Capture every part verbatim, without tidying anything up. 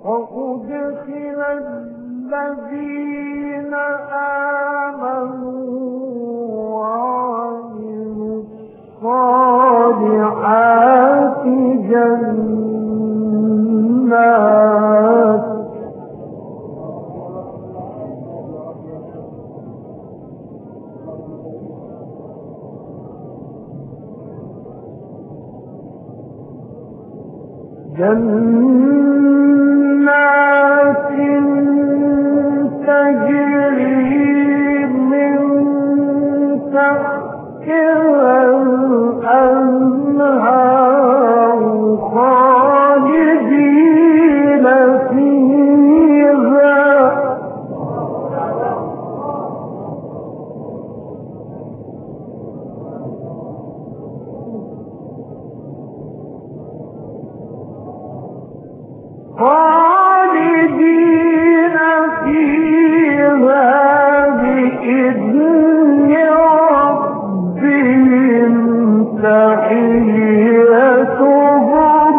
وأدخل الذين آمنوا وعملوا الصالحات جنات جنات تجري من تحتها الأنهار خالدين فيها خالدين فيها بإذن ربهم تحيتهم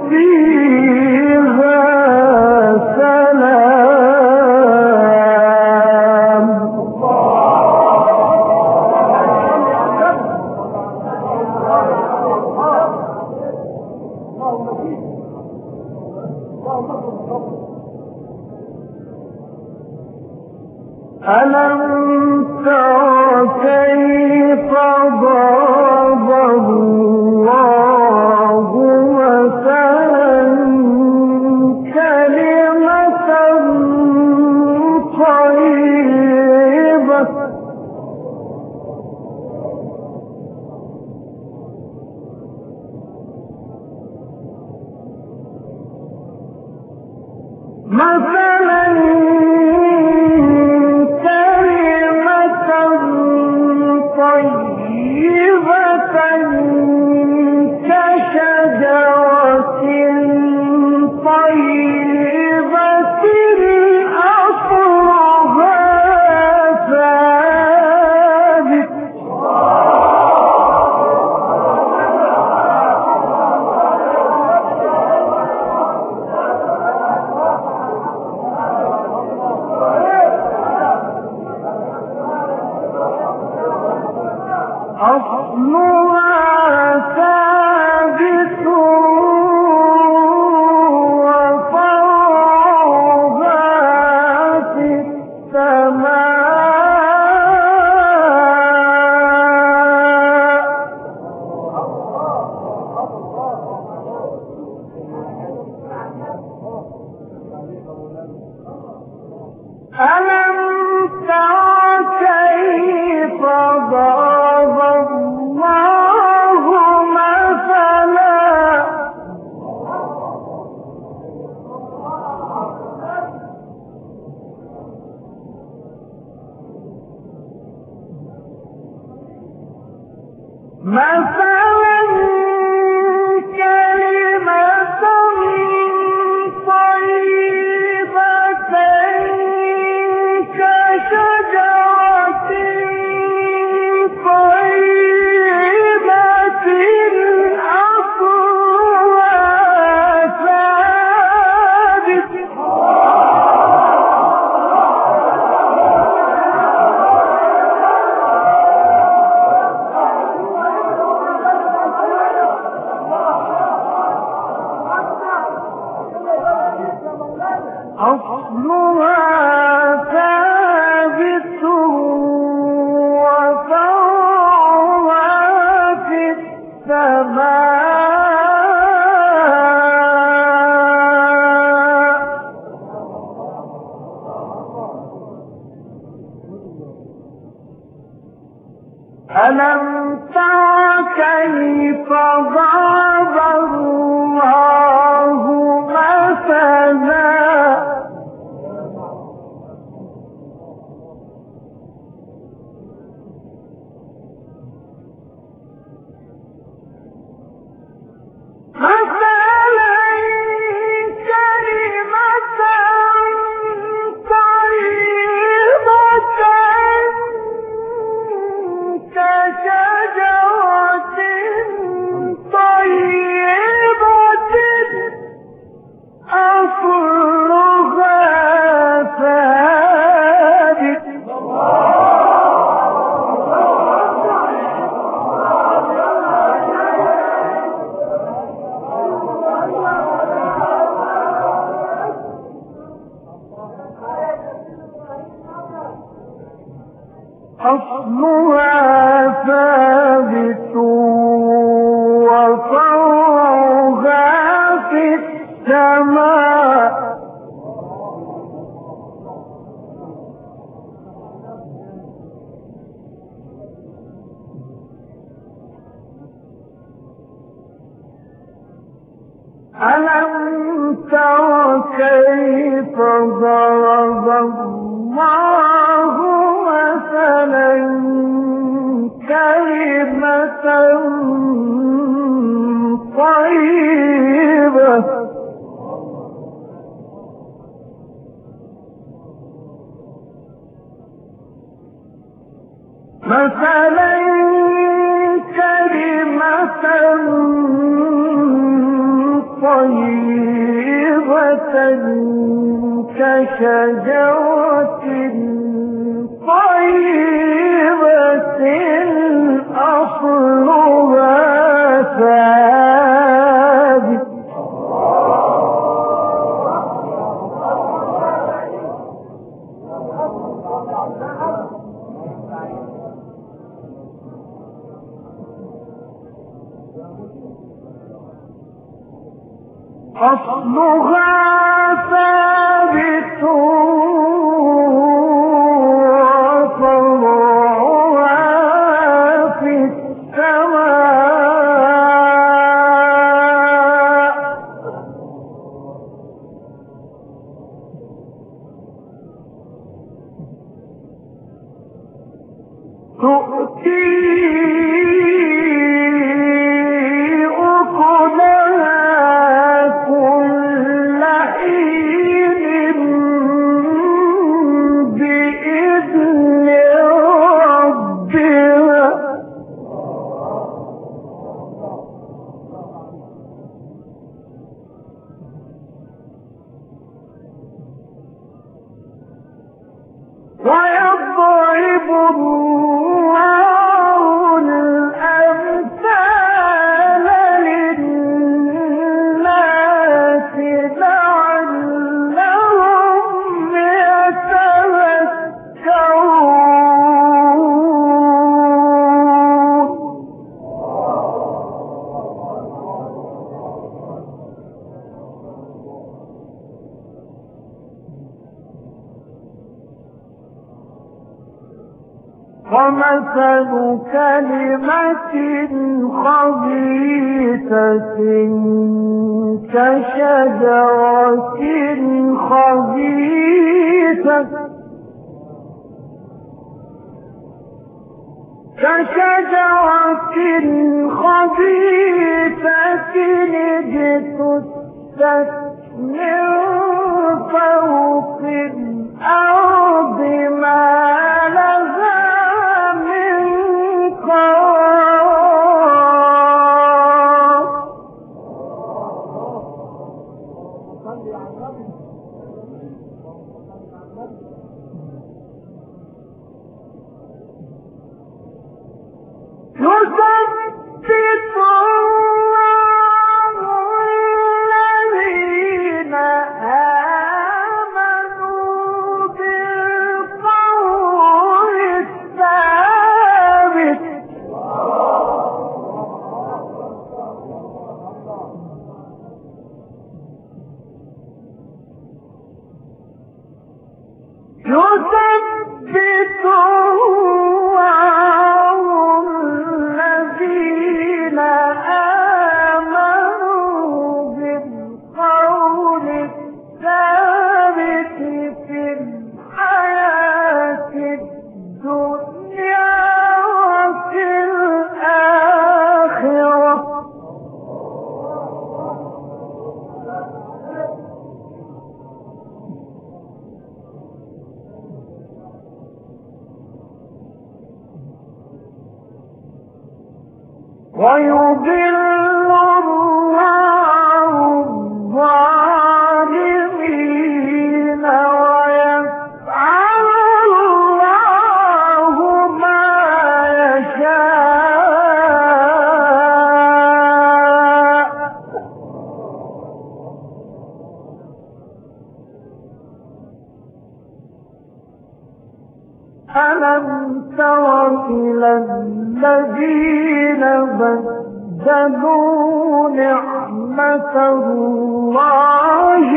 فيها سلام ألم تر كيف ضرب الله مثلا كلمة طيبة مثلا ألم تر كيف ضرب الله مثلا السماء ألم تر كيف ضرب الله مثلا كلمة طيبة مثلا كلمة طيبة كشجرة طيبة أصلها ثابت أصلها ثابت وفرعها في السماء تؤتي ويضرب الله الأمثال للناس لعلهم يتذكرون ومثل كلمة خبيثة كشجرة خبيثة كشجرة خبيثة اجتثت من فوق الأرض ما لها من قرار يثبت الله الذين آمنوا بالقول الثابت يثبت الله الذين آمنوا بالقول الثابت في الحياة الدنيا وفي الآخرة ويضل الله الظالمين ويفعل الله ما يشاء ألم تر إلى الذين بدلوا نعمة الله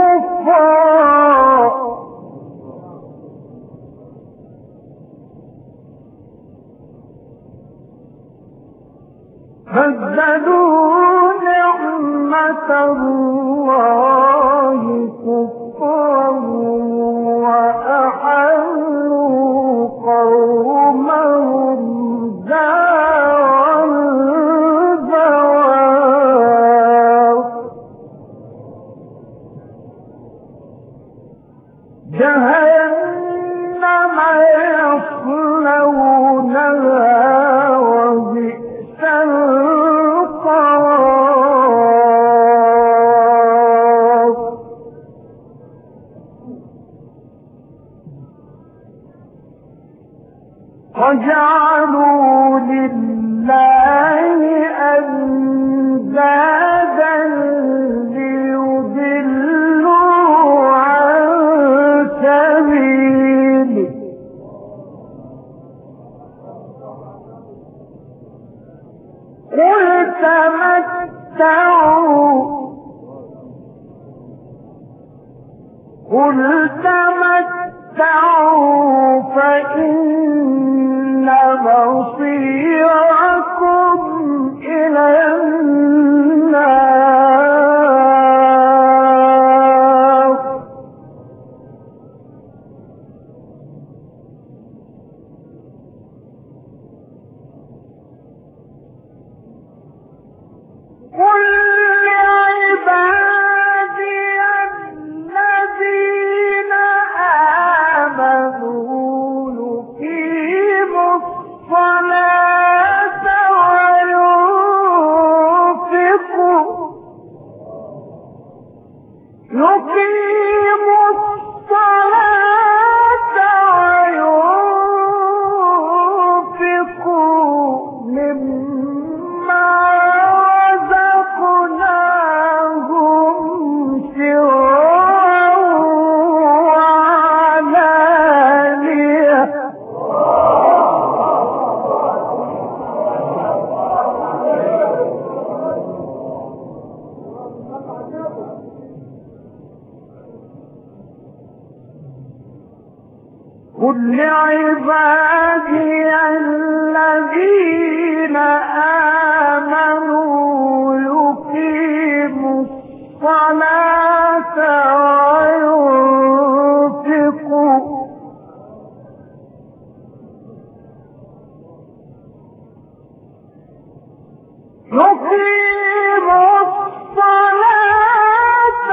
كفرا بدلوا نعمة الله كفرا وأحلوا قومهم دار البوار جهنم يصلونها وبئس القرار وجعلوا لله أندادا ليضلوا عن سبيله قل تمتعوا قل تمتعوا فإن مصيركم إلى النار قل لعبادي الذين آمنوا يقيموا الصلاة وينفقوا يقيموا الصلاة وينفقوا مما رزقناهم سرا وعلانية قل لعبادي الذين آمنوا يقيموا الصلاة وينفقوا يقيموا الصلاة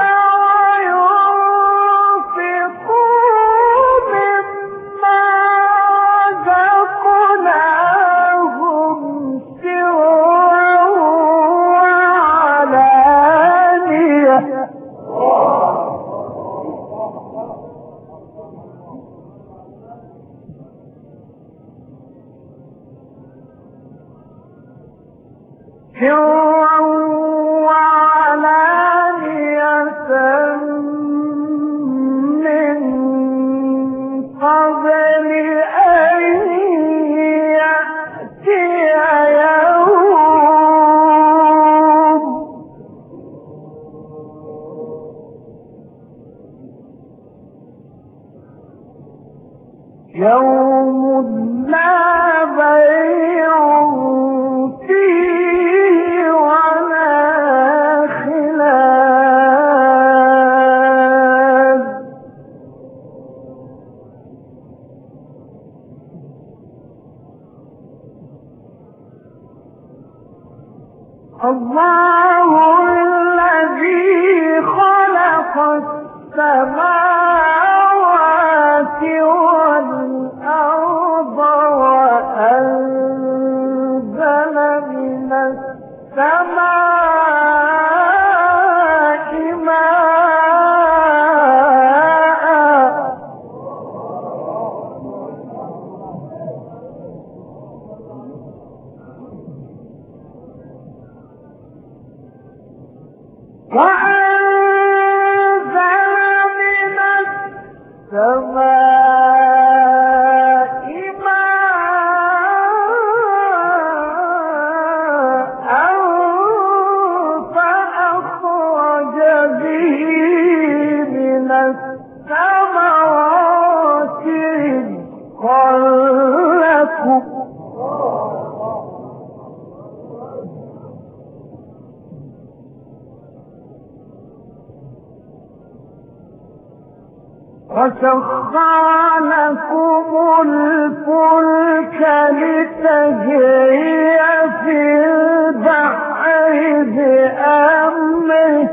وينفقوا مما رزقناهم سرا وعلانية سرا وعلانية من قبل أن يأتي يوم يوم لا بيع فيه ولا خلال الله الذي خلق السماوات والأرض وأنزل من السماء ماء وأنزل من السماء وسخر لكم الفلك لتجري في البحر بأمره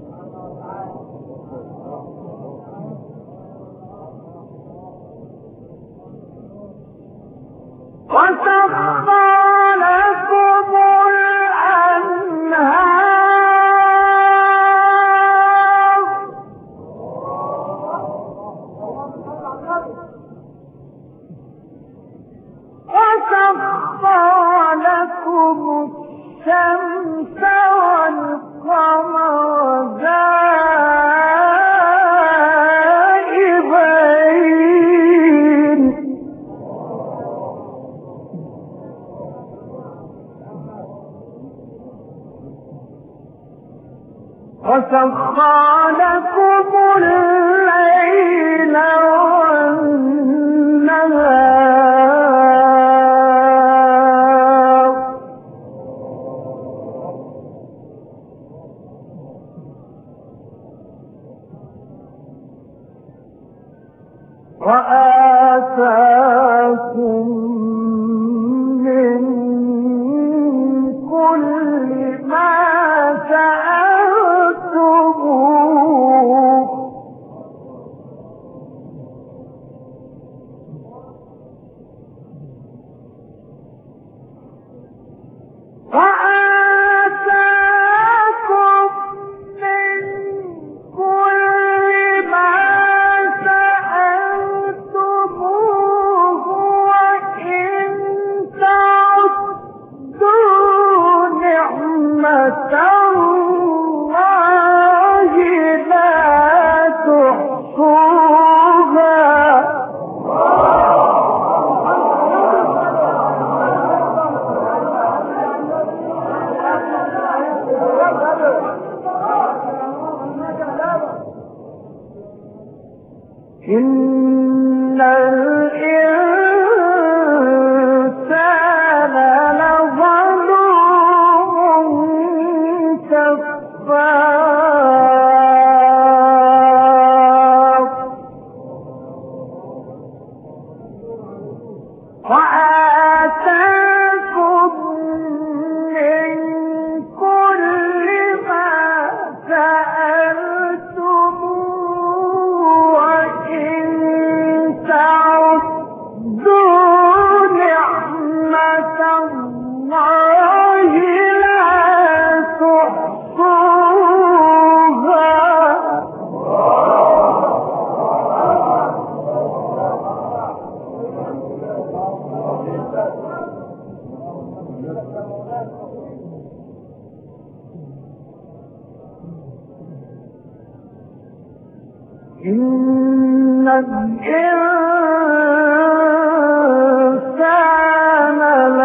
وسخر لكم الأنهار وسخر لكم الشمس والقمر دائبين وسخر لكم الليل والنهار وآتاكم من كل ما سألتموه وآتاكم من كل ما سألتموه وإن تعدوا نعمة الله لا تحصوها إن الإنسان لظلوم كفار وآتاكم من كل ما سألتموه وإن تعدوا نعمة الله لا تحصوها إن الإنسان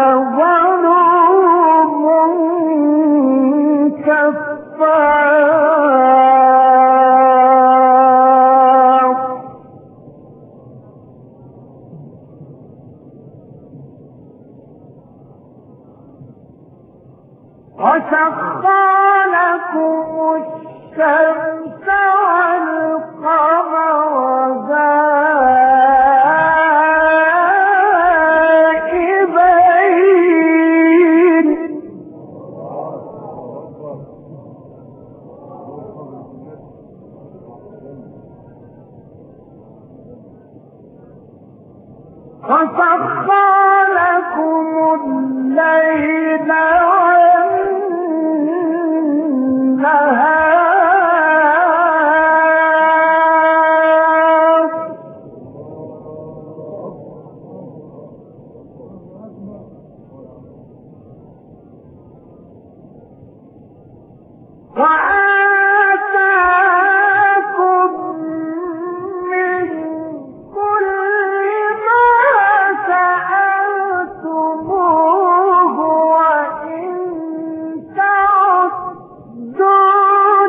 لظلوم كفار وسخر لكم الشمس والقمر دائبين وسخر لكم الليل والنهار وآتاكم من كل ما سألتموه وإن تعدوا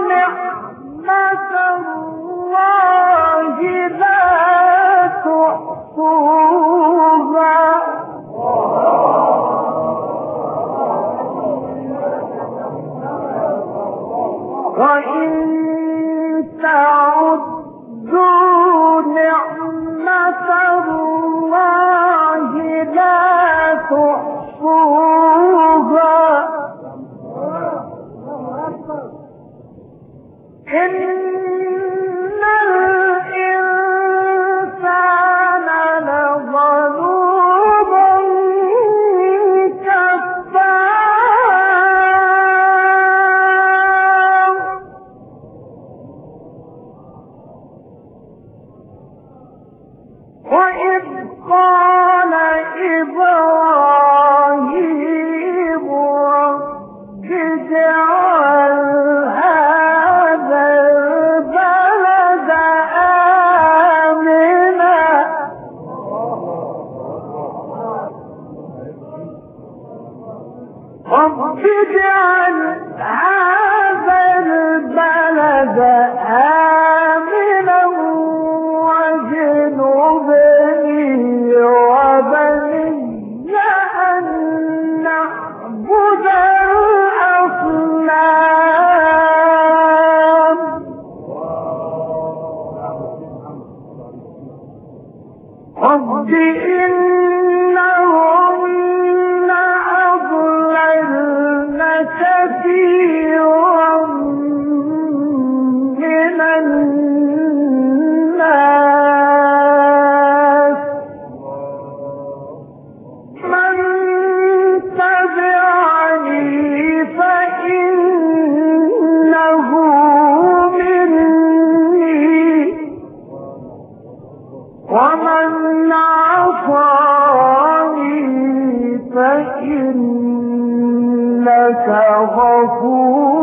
قال إبراهيم رب اجعل هذا البلد آمنا رب اجعل هذا البلد آمنا واجنبني وبني أن نعبد الأصنام رب إنهن أضللن كثيرا من الناس من تبعني فإنه مني ومن عصاني فإنك غفور